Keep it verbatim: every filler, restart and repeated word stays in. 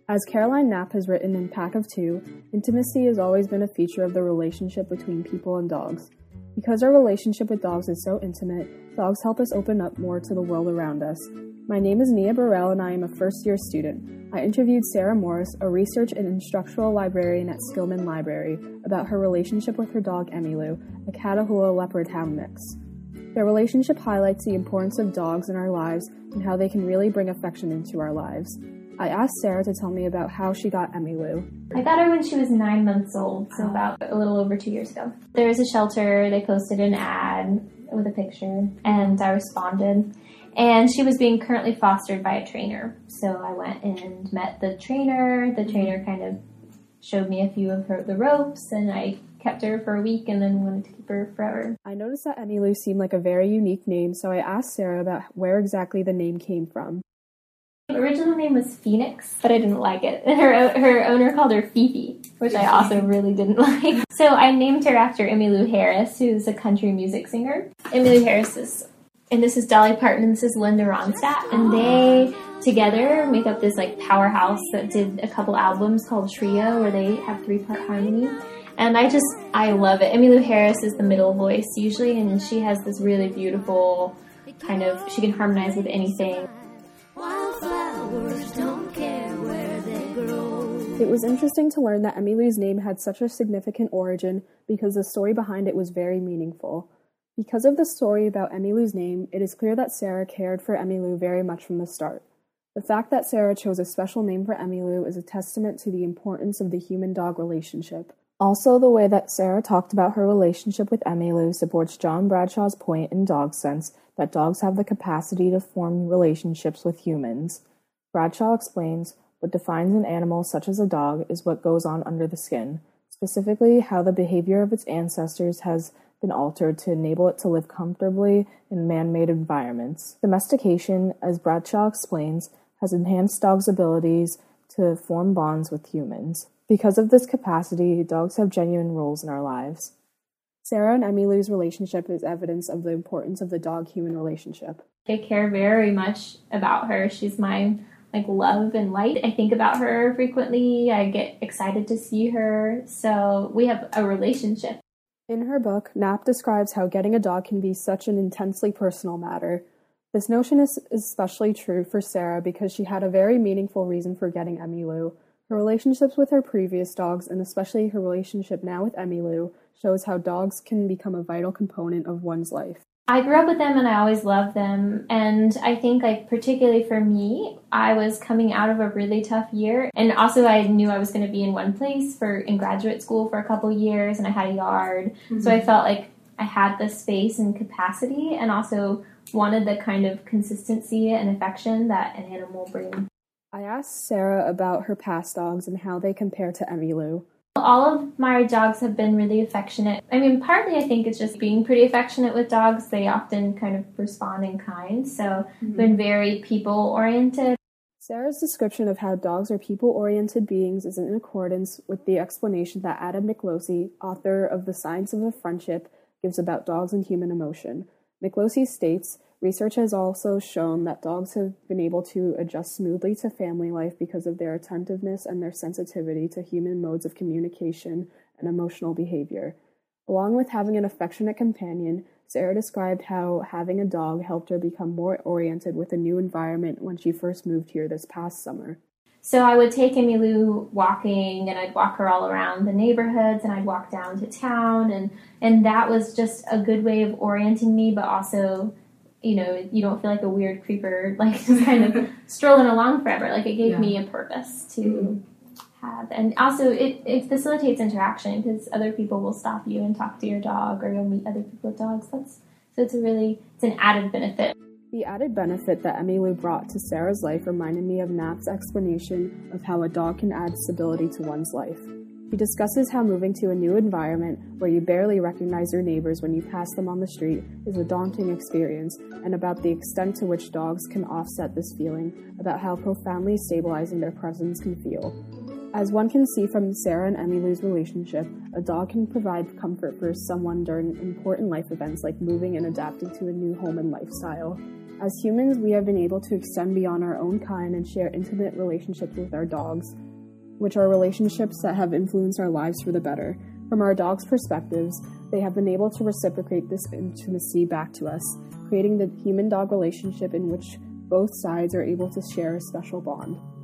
As Caroline Knapp has written in Pack of Two, intimacy has always been a feature of the relationship between people and dogs. Because our relationship with dogs is so intimate, dogs help us open up more to the world around us. My name is Nia Burrell and I am a first-year student. I interviewed Sarah Morris, a research and instructional librarian at Skillman Library, about her relationship with her dog Emmylou, a Catahoula Leopard Hound mix. Their relationship highlights the importance of dogs in our lives and how they can really bring affection into our lives. I asked Sarah to tell me about how she got Emmylou. I got her when she was nine months old, so about a little over two years ago. There was a shelter, they posted an ad with a picture, and I responded. And she was being currently fostered by a trainer. So I went and met the trainer. The trainer kind of showed me a few of her the ropes, and I kept her for a week and then wanted to keep her forever. I noticed that Emmylou seemed like a very unique name, so I asked Sarah about where exactly the name came from. The original name was Phoenix, but I didn't like it. Her her owner called her Fifi, which I also really didn't like. So I named her after Emmylou Harris, who's a country music singer. Emmylou Harris is, and this is Dolly Parton, and this is Linda Ronstadt, and they together make up this like powerhouse that did a couple albums called Trio, where they have three-part harmony. And I just, I love it. Emmylou Harris is the middle voice usually, and she has this really beautiful kind of, she can harmonize with anything. It was interesting to learn that Emmylou's name had such a significant origin because the story behind it was very meaningful. Because of the story about Emmylou's name, it is clear that Sarah cared for Emmylou very much from the start. The fact that Sarah chose a special name for Emmylou is a testament to the importance of the human-dog relationship. Also, the way that Sarah talked about her relationship with Emmylou supports John Bradshaw's point in Dog Sense that dogs have the capacity to form relationships with humans. Bradshaw explains, what defines an animal such as a dog is what goes on under the skin, specifically how the behavior of its ancestors has been altered to enable it to live comfortably in man-made environments. Domestication, as Bradshaw explains, has enhanced dogs' abilities to form bonds with humans. Because of this capacity, dogs have genuine roles in our lives. Sarah and Emmylou's relationship is evidence of the importance of the dog-human relationship. I care very much about her. She's my like love and light. I think about her frequently. I get excited to see her. So we have a relationship. In her book, Knapp describes how getting a dog can be such an intensely personal matter. This notion is especially true for Sarah because she had a very meaningful reason for getting Emmylou. Her relationships with her previous dogs, and especially her relationship now with Emmylou, shows how dogs can become a vital component of one's life. I grew up with them and I always loved them. And I think like particularly for me, I was coming out of a really tough year. And also I knew I was going to be in one place for in graduate school for a couple years and I had a yard. Mm-hmm. So I felt like I had the space and capacity and also wanted the kind of consistency and affection that an animal brings. I asked Sarah about her past dogs and how they compare to Emmylou. All of my dogs have been really affectionate. I mean, partly I think it's just being pretty affectionate with dogs. They often kind of respond in kind, so mm-hmm. been very people-oriented. Sarah's description of how dogs are people-oriented beings is in accordance with the explanation that Adam Nicolosi, author of The Science of a Friendship, gives about dogs and human emotion. Nicolosi states, research has also shown that dogs have been able to adjust smoothly to family life because of their attentiveness and their sensitivity to human modes of communication and emotional behavior. Along with having an affectionate companion, Sarah described how having a dog helped her become more oriented with a new environment when she first moved here this past summer. So I would take Emmylou walking, and I'd walk her all around the neighborhoods, and I'd walk down to town, and, and that was just a good way of orienting me, but also, you know, you don't feel like a weird creeper, like just kind of strolling along forever. Like it gave yeah. me a purpose to mm-hmm. have. And also it, it facilitates interaction because other people will stop you and talk to your dog or you'll meet other people with dogs. That's, so it's a really, it's an added benefit. The added benefit that Emmylou brought to Sarah's life reminded me of Knapp's explanation of how a dog can add stability to one's life. He discusses how moving to a new environment where you barely recognize your neighbors when you pass them on the street is a daunting experience, and about the extent to which dogs can offset this feeling, about how profoundly stabilizing their presence can feel. As one can see from Sarah and Emmylou's relationship, a dog can provide comfort for someone during important life events like moving and adapting to a new home and lifestyle. As humans, we have been able to extend beyond our own kind and share intimate relationships with our dogs, which are relationships that have influenced our lives for the better. From our dogs' perspectives, they have been able to reciprocate this intimacy back to us, creating the human-dog relationship in which both sides are able to share a special bond.